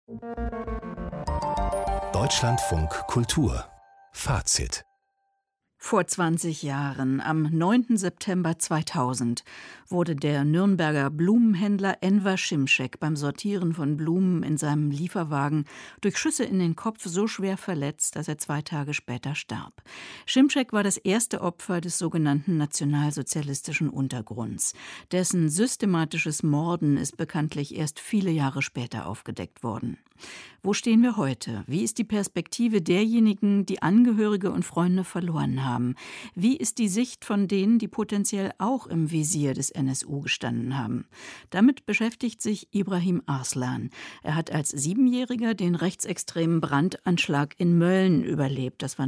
Deutschlandfunk Kultur Fazit. Vor 20 Jahren, am 9. September 2000, wurde der Nürnberger Blumenhändler Enver Şimşek beim Sortieren von Blumen in seinem Lieferwagen durch Schüsse in den Kopf so schwer verletzt, dass er 2 Tage später starb. Şimşek war das erste Opfer des sogenannten nationalsozialistischen Untergrunds. Dessen systematisches Morden ist bekanntlich erst viele Jahre später aufgedeckt worden. Wo stehen wir heute? Wie ist die Perspektive derjenigen, die Angehörige und Freunde verloren haben? Wie ist die Sicht von denen, die potenziell auch im Visier des NSU gestanden haben? Damit beschäftigt sich Ibrahim Arslan. Er hat als 7-Jähriger den rechtsextremen Brandanschlag in Mölln überlebt. Das war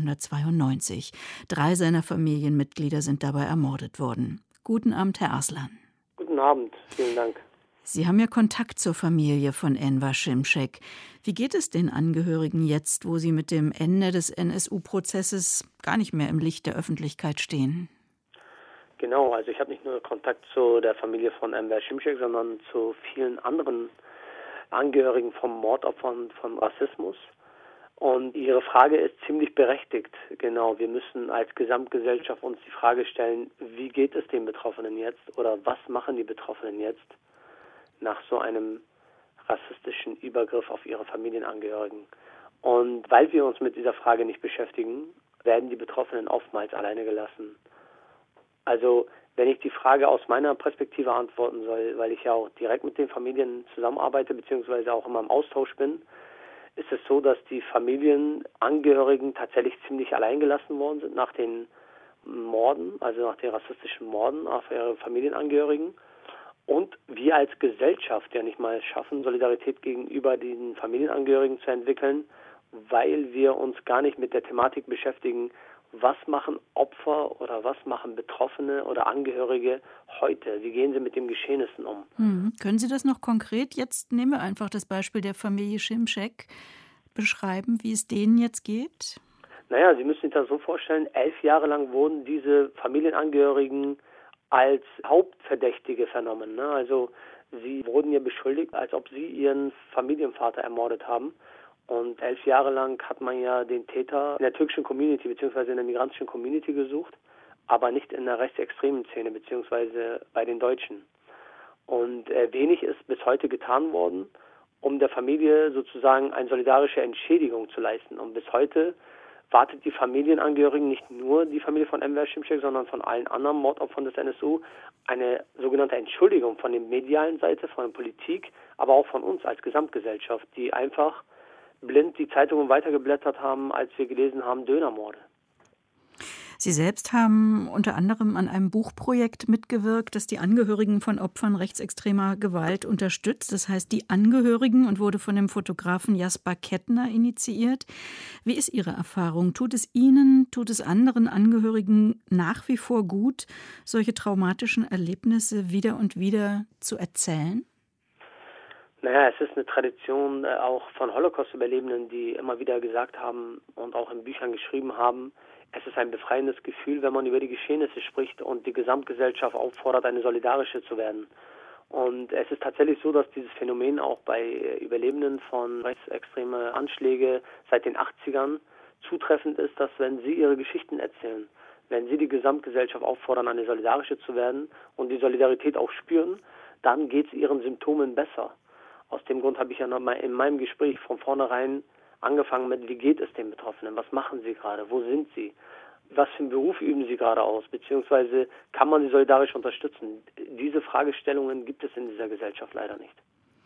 1992. 3 seiner Familienmitglieder sind dabei ermordet worden. Guten Abend, Herr Arslan. Guten Abend, vielen Dank. Sie haben ja Kontakt zur Familie von Enver Şimşek. Wie geht es den Angehörigen jetzt, wo sie mit dem Ende des NSU-Prozesses gar nicht mehr im Licht der Öffentlichkeit stehen? Genau, also ich habe nicht nur Kontakt zu der Familie von Enver Şimşek, sondern zu vielen anderen Angehörigen von Mordopfern von Rassismus. Und Ihre Frage ist ziemlich berechtigt. Genau, wir müssen als Gesamtgesellschaft uns die Frage stellen, wie geht es den Betroffenen jetzt oder was machen die Betroffenen jetzt nach so einem rassistischen Übergriff auf ihre Familienangehörigen. Und weil wir uns mit dieser Frage nicht beschäftigen, werden die Betroffenen oftmals alleine gelassen. Also wenn ich die Frage aus meiner Perspektive antworten soll, weil ich ja auch direkt mit den Familien zusammenarbeite, beziehungsweise auch immer im Austausch bin, ist es so, dass die Familienangehörigen tatsächlich ziemlich allein gelassen worden sind nach den Morden, also nach den rassistischen Morden auf ihre Familienangehörigen. Und wir als Gesellschaft ja nicht mal schaffen, Solidarität gegenüber den Familienangehörigen zu entwickeln, weil wir uns gar nicht mit der Thematik beschäftigen, was machen Opfer oder was machen Betroffene oder Angehörige heute? Wie gehen sie mit den Geschehnissen um? Können Sie das noch konkret, jetzt nehmen wir einfach das Beispiel der Familie Şimşek, beschreiben, wie es denen jetzt geht? Naja, Sie müssen sich das so vorstellen, 11 Jahre lang wurden diese Familienangehörigen als Hauptverdächtige vernommen. Also sie wurden ja beschuldigt, als ob sie ihren Familienvater ermordet haben. Und 11 Jahre lang hat man ja den Täter in der türkischen Community bzw. in der migrantischen Community gesucht, aber nicht in der rechtsextremen Szene bzw. bei den Deutschen. Und wenig ist bis heute getan worden, um der Familie sozusagen eine solidarische Entschädigung zu leisten. Und bis heute wartet die Familienangehörigen, nicht nur die Familie von Enver Şimşek, sondern von allen anderen Mordopfern des NSU, eine sogenannte Entschuldigung von der medialen Seite, von der Politik, aber auch von uns als Gesamtgesellschaft, die einfach blind die Zeitungen weitergeblättert haben, als wir gelesen haben, Dönermorde. Sie selbst haben unter anderem an einem Buchprojekt mitgewirkt, das die Angehörigen von Opfern rechtsextremer Gewalt unterstützt. Das heißt Die Angehörigen und wurde von dem Fotografen Jasper Kettner initiiert. Wie ist Ihre Erfahrung? Tut es Ihnen, tut es anderen Angehörigen nach wie vor gut, solche traumatischen Erlebnisse wieder und wieder zu erzählen? Naja, es ist eine Tradition auch von Holocaust-Überlebenden, die immer wieder gesagt haben und auch in Büchern geschrieben haben, es ist ein befreiendes Gefühl, wenn man über die Geschehnisse spricht und die Gesamtgesellschaft auffordert, eine solidarische zu werden. Und es ist tatsächlich so, dass dieses Phänomen auch bei Überlebenden von rechtsextremen Anschlägen seit den 80ern zutreffend ist, dass wenn sie ihre Geschichten erzählen, wenn sie die Gesamtgesellschaft auffordern, eine solidarische zu werden und die Solidarität auch spüren, dann geht es ihren Symptomen besser. Aus dem Grund habe ich ja noch mal in meinem Gespräch von vornherein angefangen mit, wie geht es den Betroffenen, was machen sie gerade, wo sind sie, was für einen Beruf üben sie gerade aus, beziehungsweise kann man sie solidarisch unterstützen. Diese Fragestellungen gibt es in dieser Gesellschaft leider nicht.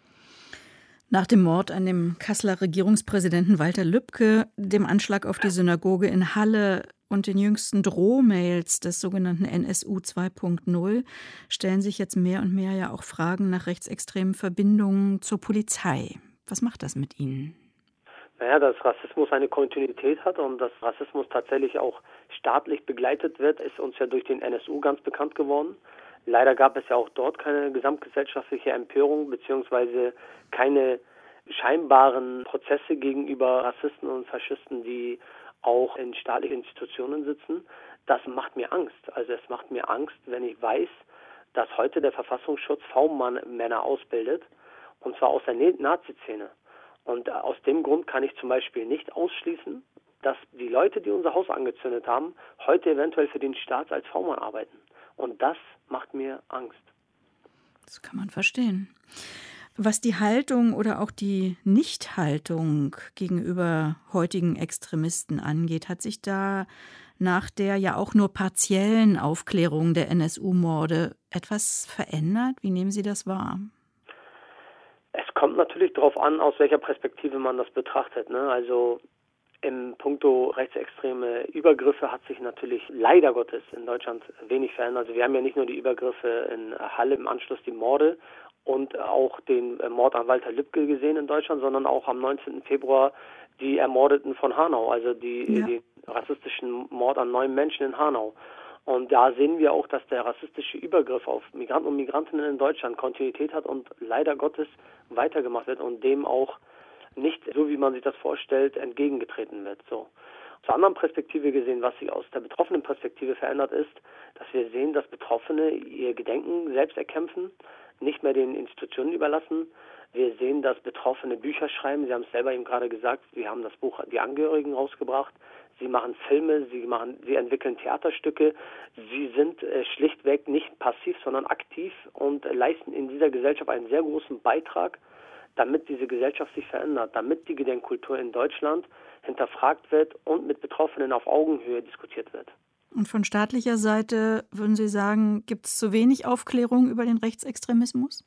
Nach dem Mord an dem Kasseler Regierungspräsidenten Walter Lübcke, dem Anschlag auf die Synagoge in Halle und den jüngsten Drohmails des sogenannten NSU 2.0 stellen sich jetzt mehr und mehr ja auch Fragen nach rechtsextremen Verbindungen zur Polizei. Was macht das mit Ihnen? Naja, dass Rassismus eine Kontinuität hat und dass Rassismus tatsächlich auch staatlich begleitet wird, ist uns ja durch den NSU ganz bekannt geworden. Leider gab es ja auch dort keine gesamtgesellschaftliche Empörung beziehungsweise keine scheinbaren Prozesse gegenüber Rassisten und Faschisten, die auch in staatlichen Institutionen sitzen. Das macht mir Angst. Also es macht mir Angst, wenn ich weiß, dass heute der Verfassungsschutz V-Männer ausbildet, und zwar aus der Nazi-Szene. Und aus dem Grund kann ich zum Beispiel nicht ausschließen, dass die Leute, die unser Haus angezündet haben, heute eventuell für den Staat als V-Mann arbeiten. Und das macht mir Angst. Das kann man verstehen. Was die Haltung oder auch die Nichthaltung gegenüber heutigen Extremisten angeht, hat sich da nach der ja auch nur partiellen Aufklärung der NSU-Morde etwas verändert? Wie nehmen Sie das wahr? Es kommt natürlich darauf an, aus welcher Perspektive man das betrachtet, ne? Also im Puncto rechtsextreme Übergriffe hat sich natürlich leider Gottes in Deutschland wenig verändert. Also wir haben ja nicht nur die Übergriffe in Halle, im Anschluss die Morde und auch den Mord an Walter Lübcke gesehen in Deutschland, sondern auch am 19. Februar die Ermordeten von Hanau, also den rassistischen Mord an 9 Menschen in Hanau. Und da sehen wir auch, dass der rassistische Übergriff auf Migranten und Migrantinnen in Deutschland Kontinuität hat und leider Gottes weitergemacht wird und dem auch nicht, so wie man sich das vorstellt, entgegengetreten wird. So. Zur anderen Perspektive gesehen, was sich aus der betroffenen Perspektive verändert ist, dass wir sehen, dass Betroffene ihr Gedenken selbst erkämpfen, nicht mehr den Institutionen überlassen. Wir sehen, dass Betroffene Bücher schreiben. Sie haben es selber eben gerade gesagt, sie haben das Buch Die Angehörigen rausgebracht. Sie machen Filme, sie entwickeln Theaterstücke. Sie sind schlichtweg nicht passiv, sondern aktiv und leisten in dieser Gesellschaft einen sehr großen Beitrag, damit diese Gesellschaft sich verändert, damit die Gedenkkultur in Deutschland hinterfragt wird und mit Betroffenen auf Augenhöhe diskutiert wird. Und von staatlicher Seite, würden Sie sagen, gibt es zu wenig Aufklärung über den Rechtsextremismus?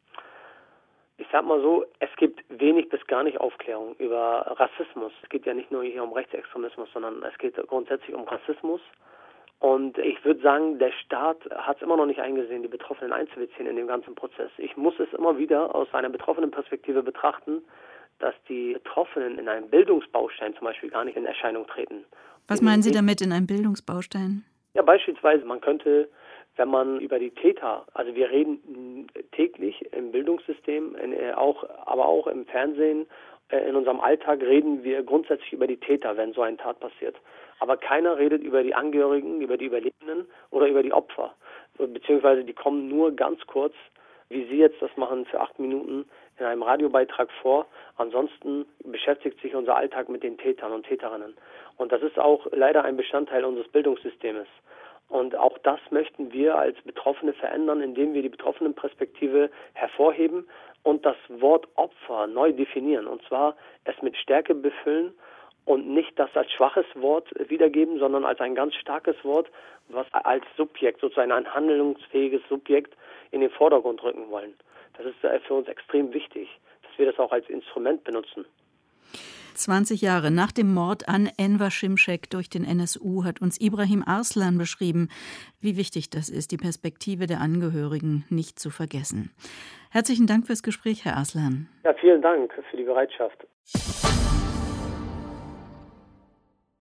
Ich sag mal so, es gibt wenig bis gar nicht Aufklärung über Rassismus. Es geht ja nicht nur hier um Rechtsextremismus, sondern es geht grundsätzlich um Rassismus. Und ich würde sagen, der Staat hat es immer noch nicht eingesehen, die Betroffenen einzubeziehen in dem ganzen Prozess. Ich muss es immer wieder aus einer betroffenen Perspektive betrachten, dass die Betroffenen in einem Bildungsbaustein zum Beispiel gar nicht in Erscheinung treten. Was meinen Sie damit, in einem Bildungsbaustein? Ja, beispielsweise, man könnte, wenn man über die Täter, also wir reden täglich im Bildungssystem, aber auch im Fernsehen, in unserem Alltag reden wir grundsätzlich über die Täter, wenn so eine Tat passiert. Aber keiner redet über die Angehörigen, über die Überlebenden oder über die Opfer. Beziehungsweise die kommen nur ganz kurz, wie Sie jetzt das machen, für 8 Minuten in einem Radiobeitrag vor. Ansonsten beschäftigt sich unser Alltag mit den Tätern und Täterinnen. Und das ist auch leider ein Bestandteil unseres Bildungssystems. Und auch das möchten wir als Betroffene verändern, indem wir die Betroffenenperspektive hervorheben und das Wort Opfer neu definieren. Und zwar es mit Stärke befüllen und nicht das als schwaches Wort wiedergeben, sondern als ein ganz starkes Wort, was als Subjekt, sozusagen ein handlungsfähiges Subjekt in den Vordergrund rücken wollen. Das ist für uns extrem wichtig, dass wir das auch als Instrument benutzen. 20 Jahre nach dem Mord an Enver Şimşek durch den NSU hat uns Ibrahim Arslan beschrieben, wie wichtig das ist, die Perspektive der Angehörigen nicht zu vergessen. Herzlichen Dank fürs Gespräch, Herr Arslan. Ja, vielen Dank für die Bereitschaft.